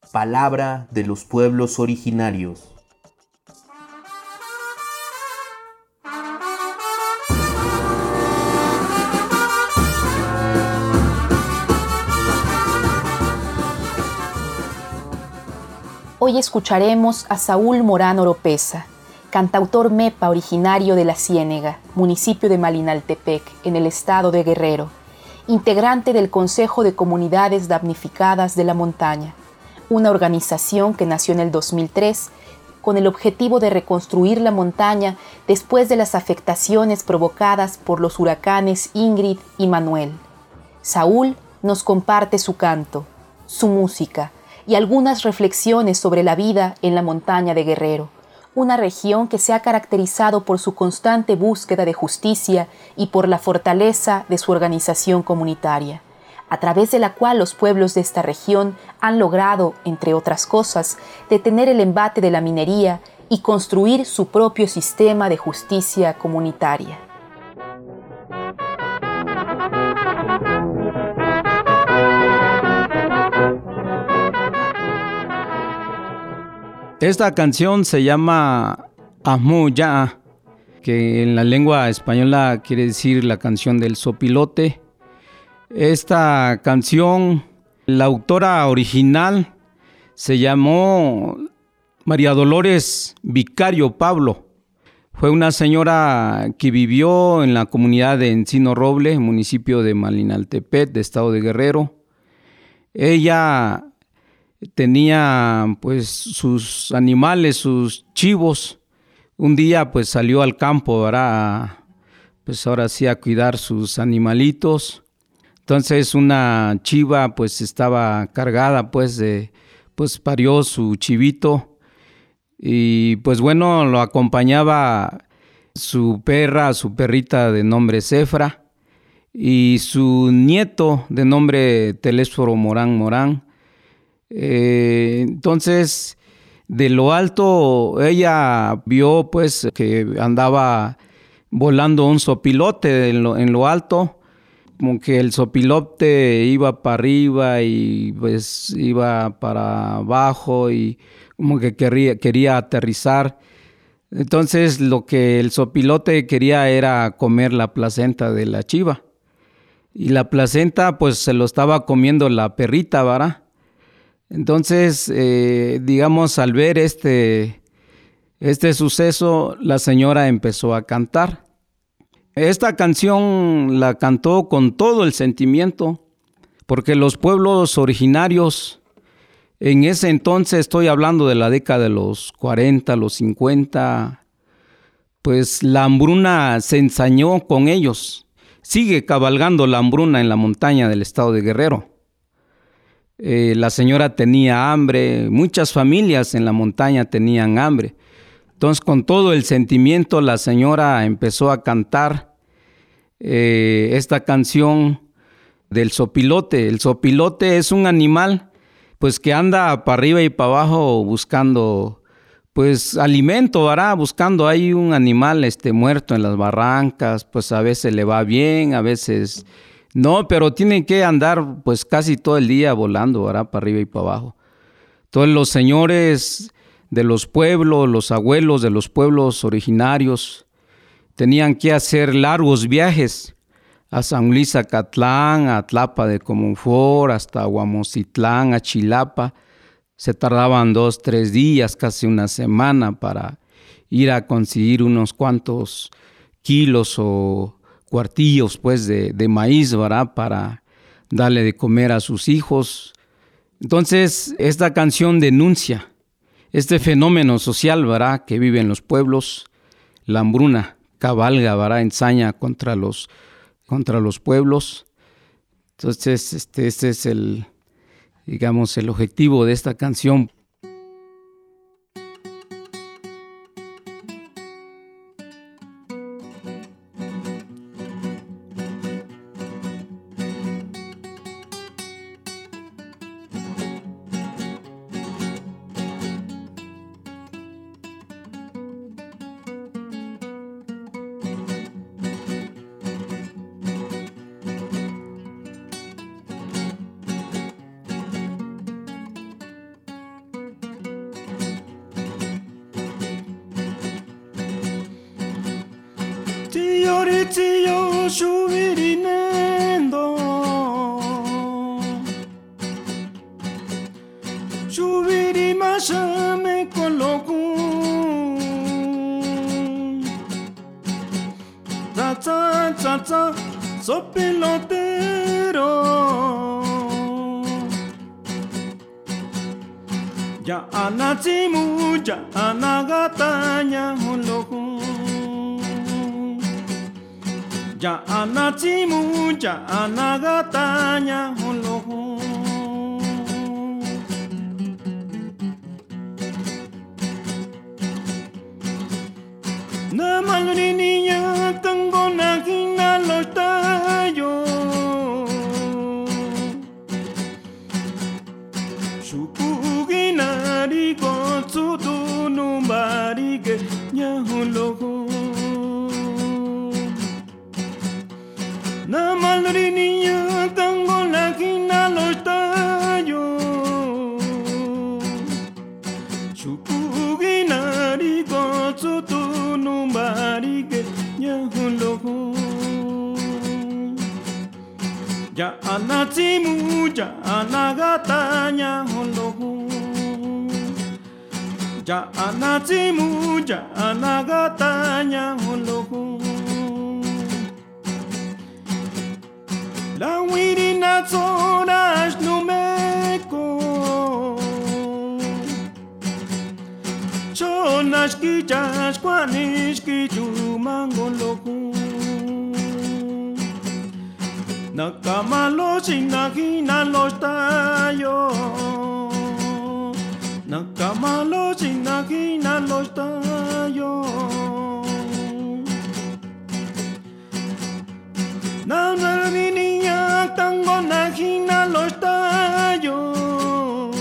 Palabra de los pueblos originarios. Hoy escucharemos a Saúl Morán Oropesa, cantautor mepa originario de La Ciénega, municipio de Malinaltepec, en el estado de Guerrero, integrante del Consejo de Comunidades Damnificadas de la Montaña, una organización que nació en el 2003 con el objetivo de reconstruir la montaña después de las afectaciones provocadas por los huracanes Ingrid y Manuel. Saúl nos comparte su canto, su música y algunas reflexiones sobre la vida en la montaña de Guerrero, una región que se ha caracterizado por su constante búsqueda de justicia y por la fortaleza de su organización comunitaria, a través de la cual los pueblos de esta región han logrado, entre otras cosas, detener el embate de la minería y construir su propio sistema de justicia comunitaria. Esta canción se llama Ahmuya, que en la lengua española quiere decir la canción del sopilote. Esta canción, la autora original se llamó María Dolores Vicario Pablo. Fue una señora que vivió en la comunidad de Encino Roble, municipio de Malinaltepec, de estado de Guerrero. Ella tenía pues sus animales, sus chivos. Un día pues salió al campo, ¿verdad? Pues ahora sí a cuidar sus animalitos. Entonces una chiva pues estaba cargada pues parió su chivito y pues bueno, lo acompañaba su perrita de nombre Cefra y su nieto de nombre Telésforo Morán. Entonces de lo alto ella vio pues que andaba volando un sopilote en lo alto, como que el sopilote iba para arriba y pues iba para abajo y como que quería aterrizar. Entonces lo que el sopilote quería era comer la placenta de la chiva. Y la placenta pues se lo estaba comiendo la perrita, ¿verdad? Entonces, digamos, al ver este suceso, la señora empezó a cantar. Esta canción la cantó con todo el sentimiento, porque los pueblos originarios, en ese entonces, estoy hablando de la década de los 40, los 50, pues la hambruna se ensañó con ellos. Sigue cabalgando la hambruna en la montaña del estado de Guerrero. La señora tenía hambre, muchas familias en la montaña tenían hambre. Entonces, con todo el sentimiento, la señora empezó a cantar esta canción del sopilote. El sopilote es un animal pues que anda para arriba y para abajo buscando pues alimento, ¿verdad? Buscando ahí un animal muerto en las barrancas, pues a veces le va bien, a veces no, pero tiene que andar pues casi todo el día volando, ¿verdad? Para arriba y para abajo. Todos los señores de los pueblos, los abuelos de los pueblos originarios, tenían que hacer largos viajes a San Luis Acatlán, a Tlapa de Comonfort, hasta Huamocitlán, a Chilapa. Se tardaban 2-3 días, casi una semana para ir a conseguir unos cuantos kilos o cuartillos pues de maíz, ¿verdad? Para darle de comer a sus hijos. Entonces, esta canción denuncia este fenómeno social, ¿verdad?, que vive en los pueblos. La hambruna cabalga, ¿verdad?, ensaña contra los pueblos. Entonces, este es el objetivo de esta canción. shubirinendo shubiri mashame koloku cha cha cha so pelotero ya anachimu ya anagataña holoku ya anachimu ya anagataña holoku na maluri niña tango nakina los tallos shukuginari kotsutu numbarige nyaholoku na maluri niña tango nakina los tallos shukuginari kotsutu numbarige nyaholoku ya anachimu ya anagataña holoku ya anachimu ya anagataña holoku la wirina tsorash numeko chonashki chashkwanishki chumangoloku nakamalo sinakina los tallos nakamalo sinakina los tallos nanami niña tango nakina los tallos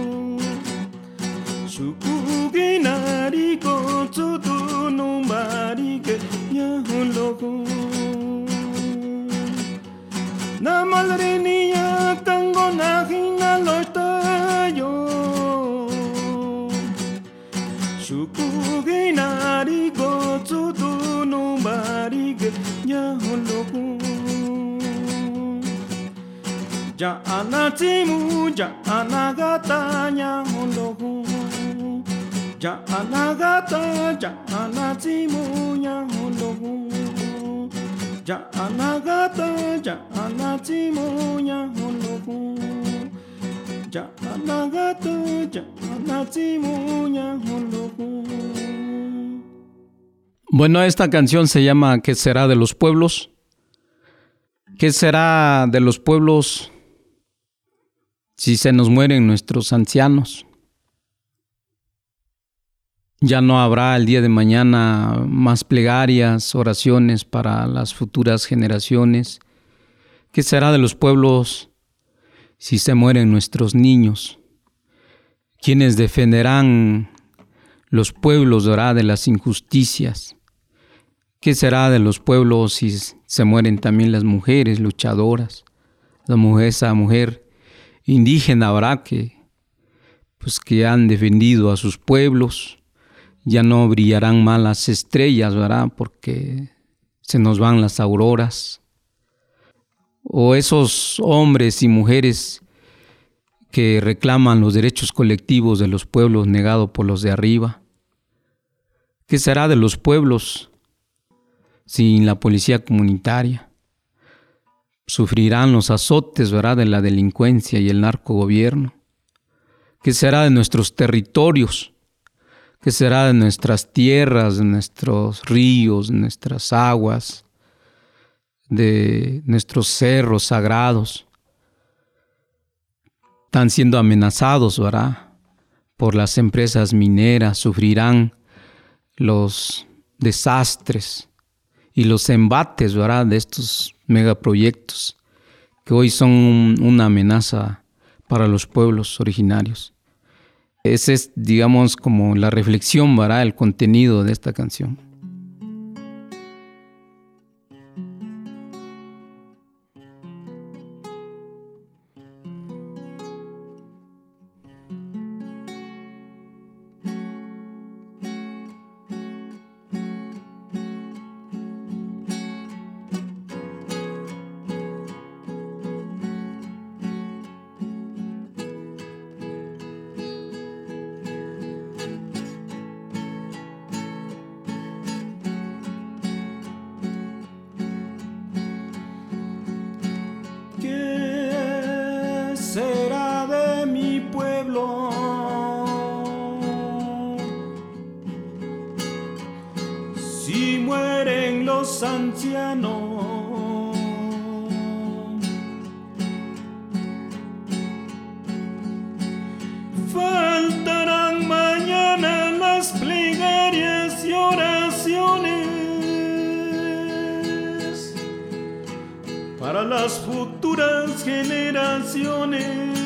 shukuginari kotsutu numbarike nyaholoku na madre niña tango nakina los tallos shukuginari kotsutu numbarike nyaholoku ya anachimu ya anagataña holoku ya anagata ya anachimu nyaholoku ya anagata ya anachimu nyaholoku ya anagata ya anachimu nyaholoku. Bueno, esta canción se llama ¿Qué será de los pueblos? ¿Qué será de los pueblos si se nos mueren nuestros ancianos? Ya no habrá el día de mañana más plegarias, oraciones para las futuras generaciones. ¿Qué será de los pueblos si se mueren nuestros niños? ¿Quiénes defenderán los pueblos, ¿verdad?, de las injusticias? ¿Qué será de los pueblos si se mueren también las mujeres luchadoras? Esa mujer indígena, ¿verdad?, que han defendido a sus pueblos. Ya no brillarán más las estrellas, ¿verdad?, porque se nos van las auroras. O esos hombres y mujeres que reclaman los derechos colectivos de los pueblos negados por los de arriba. ¿Qué será de los pueblos sin la policía comunitaria? Sufrirán los azotes, ¿verdad?, de la delincuencia y el narcogobierno. ¿Qué será de nuestros territorios? ¿Qué será de nuestras tierras, de nuestros ríos, de nuestras aguas, de nuestros cerros sagrados? Están siendo amenazados, ¿verdad?, por las empresas mineras. Sufrirán los desastres y los embates, ¿verdad?, de estos megaproyectos que hoy son una amenaza para los pueblos originarios. Esa es, digamos, como la reflexión, ¿verdad?, el contenido de esta canción. para las futuras generaciones.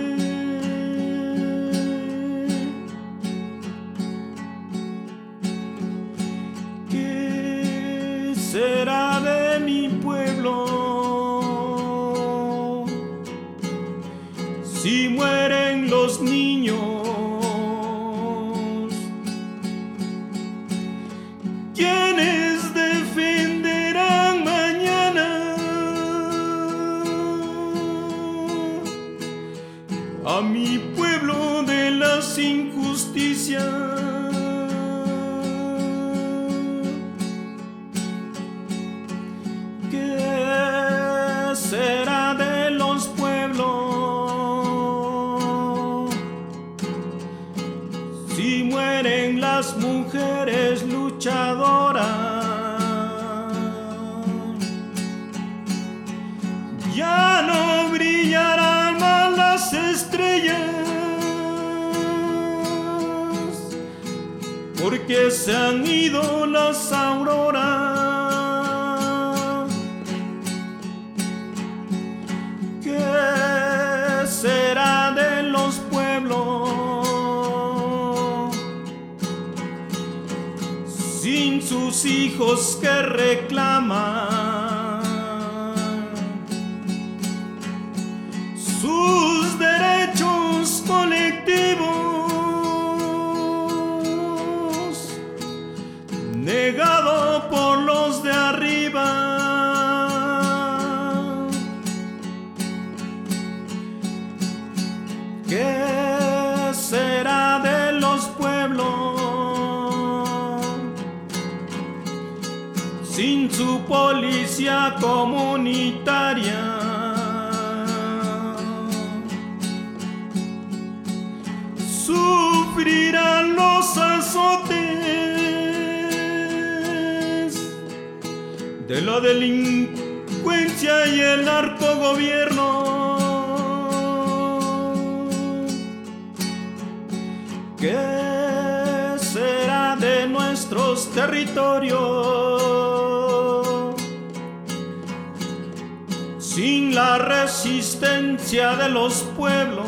¿Qué será de mi pueblo si mueren los niños? ¿Quiénes defenderán mañana a mi pueblo de las injusticias? ¿Qué será de los pueblos si mueren las mujeres luchadoras? Ya no brillarán más las estrellas, porque se han ido las auroras. ¿Qué será de los pueblos sin sus hijos que reclaman sus derechos colectivos, negado por los de arriba? ¿Qué será de los pueblos sin su policía comunitaria? Sufrirán los azotes de la delincuencia y el narcogobierno. ¿Qué será de nuestros territorios sin la resistencia de los pueblos?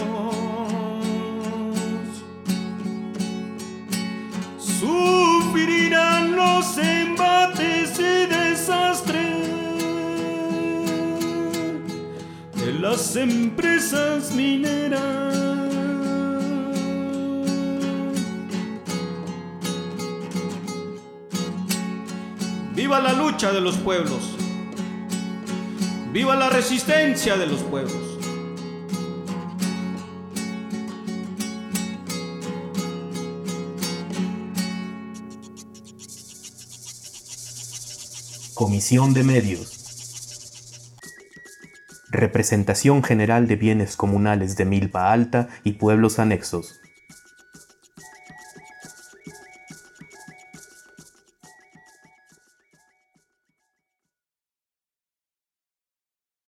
Sufrirán los embates y desastres de las empresas mineras. ¡Viva la lucha de los pueblos! ¡Viva la resistencia de los pueblos! Comisión de Medios. Representación General de Bienes Comunales de Milpa Alta y pueblos anexos.